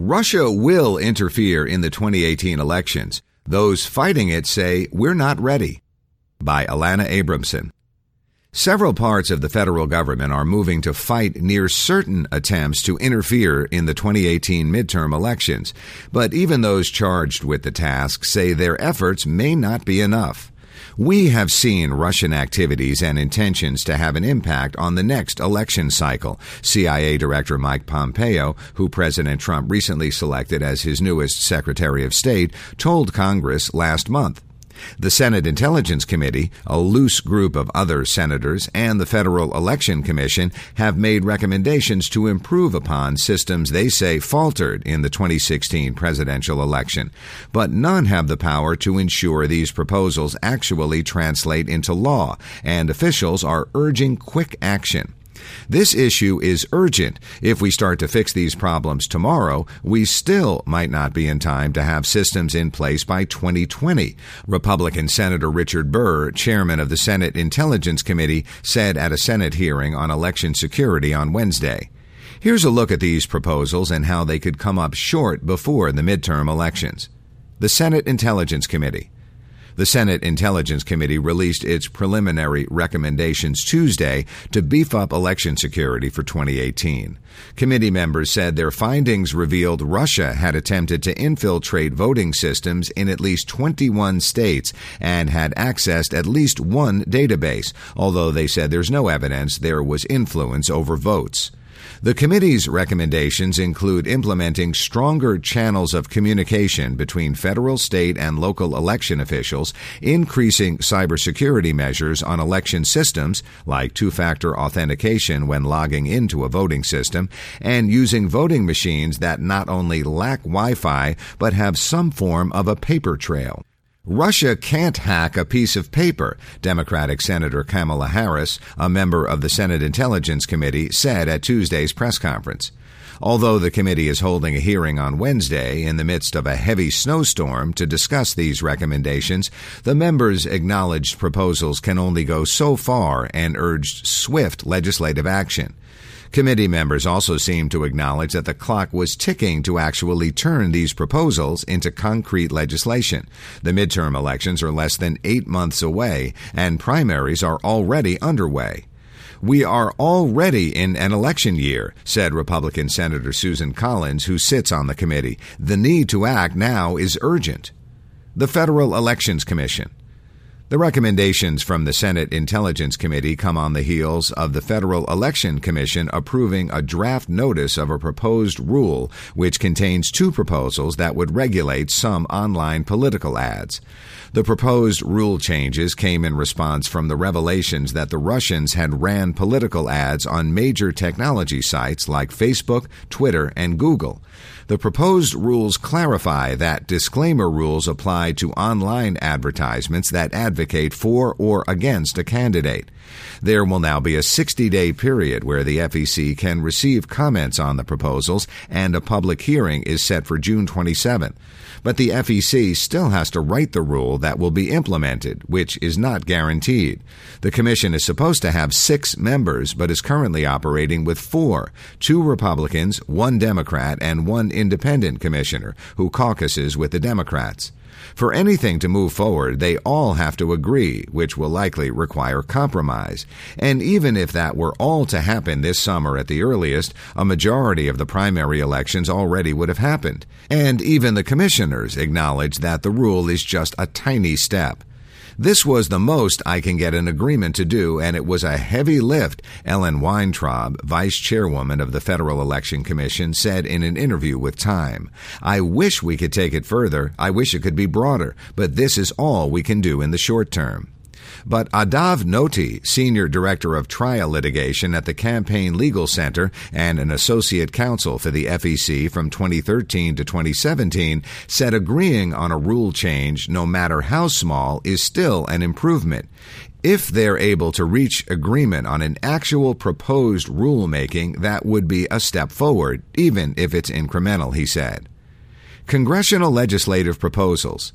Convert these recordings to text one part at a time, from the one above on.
Russia will interfere in the 2018 elections. Those fighting it say we're not ready. By Alana Abramson. Several parts of the federal government are moving to fight near certain attempts to interfere in the 2018 midterm elections, but even those charged with the task say their efforts may not be enough. We have seen Russian activities and intentions to have an impact on the next election cycle, CIA Director Mike Pompeo, who President Trump recently selected as his newest Secretary of State, told Congress last month. The Senate Intelligence Committee, a loose group of other senators, and the Federal Election Commission have made recommendations to improve upon systems they say faltered in the 2016 presidential election. But none have the power to ensure these proposals actually translate into law, and officials are urging quick action. This issue is urgent. If we start to fix these problems tomorrow, we still might not be in time to have systems in place by 2020, Republican Senator Richard Burr, chairman of the Senate Intelligence Committee, said at a Senate hearing on election security on Wednesday. Here's a look at these proposals and how they could come up short before the midterm elections. The Senate Intelligence Committee. The Senate Intelligence Committee released its preliminary recommendations Tuesday to beef up election security for 2018. Committee members said their findings revealed Russia had attempted to infiltrate voting systems in at least 21 states and had accessed at least one database, although they said there's no evidence there was influence over votes. The committee's recommendations include implementing stronger channels of communication between federal, state, and local election officials, increasing cybersecurity measures on election systems, like two-factor authentication when logging into a voting system, and using voting machines that not only lack Wi-Fi but have some form of a paper trail. Russia can't hack a piece of paper, Democratic Senator Kamala Harris, a member of the Senate Intelligence Committee, said at Tuesday's press conference. Although the committee is holding a hearing on Wednesday in the midst of a heavy snowstorm to discuss these recommendations, the members acknowledged proposals can only go so far and urged swift legislative action. Committee members also seemed to acknowledge that the clock was ticking to actually turn these proposals into concrete legislation. The midterm elections are less than 8 months away, and primaries are already underway. We are already in an election year, said Republican Senator Susan Collins, who sits on the committee. The need to act now is urgent. The Federal Elections Commission. The recommendations from the Senate Intelligence Committee come on the heels of the Federal Election Commission approving a draft notice of a proposed rule which contains 2 proposals that would regulate some online political ads. The proposed rule changes came in response from the revelations that the Russians had ran political ads on major technology sites like Facebook, Twitter, and Google. The proposed rules clarify that disclaimer rules apply to online advertisements that advocate for or against a candidate. There will now be a 60-day period where the FEC can receive comments on the proposals, and a public hearing is set for June 27th. But the FEC still has to write the rule that will be implemented, which is not guaranteed. The commission is supposed to have 6 members, but is currently operating with 4, 2 Republicans, 1 Democrat, and 1 independent commissioner, who caucuses with the Democrats. For anything to move forward, they all have to agree, which will likely require compromise. And even if that were all to happen this summer at the earliest, a majority of the primary elections already would have happened. And even the commissioners acknowledge that the rule is just a tiny step. This was the most I can get an agreement to do, and it was a heavy lift, Ellen Weintraub, vice chairwoman of the Federal Election Commission, said in an interview with Time. I wish we could take it further. I wish it could be broader, but this is all we can do in the short term. But Adav Noti, senior director of trial litigation at the Campaign Legal Center and an associate counsel for the FEC from 2013 to 2017, said agreeing on a rule change, no matter how small, is still an improvement. If they're able to reach agreement on an actual proposed rulemaking, that would be a step forward, even if it's incremental, he said. Congressional legislative proposals.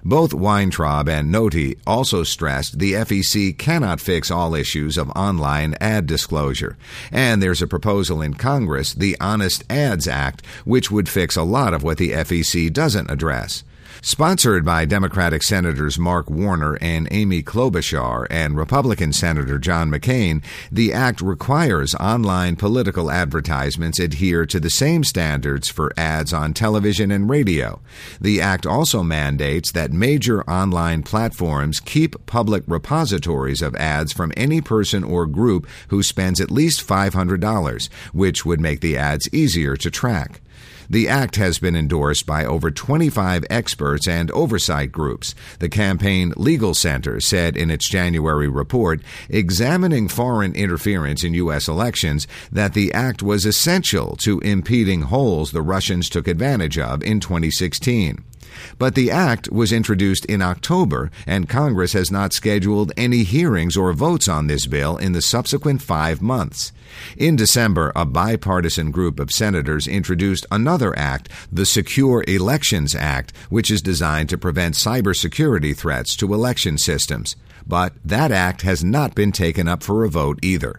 Both Weintraub and Noty also stressed the FEC cannot fix all issues of online ad disclosure, and there's a proposal in Congress, the Honest Ads Act, which would fix a lot of what the FEC doesn't address. Sponsored by Democratic Senators Mark Warner and Amy Klobuchar and Republican Senator John McCain, the act requires online political advertisements adhere to the same standards for ads on television and radio. The act also mandates that major online platforms keep public repositories of ads from any person or group who spends at least $500, which would make the ads easier to track. The act has been endorsed by over 25 experts and oversight groups. The Campaign Legal Center said in its January report, examining foreign interference in U.S. elections, that the act was essential to impeding holes the Russians took advantage of in 2016. But the act was introduced in October, and Congress has not scheduled any hearings or votes on this bill in the subsequent 5 months. In December, a bipartisan group of senators introduced another act, the Secure Elections Act, which is designed to prevent cybersecurity threats to election systems. But that act has not been taken up for a vote either.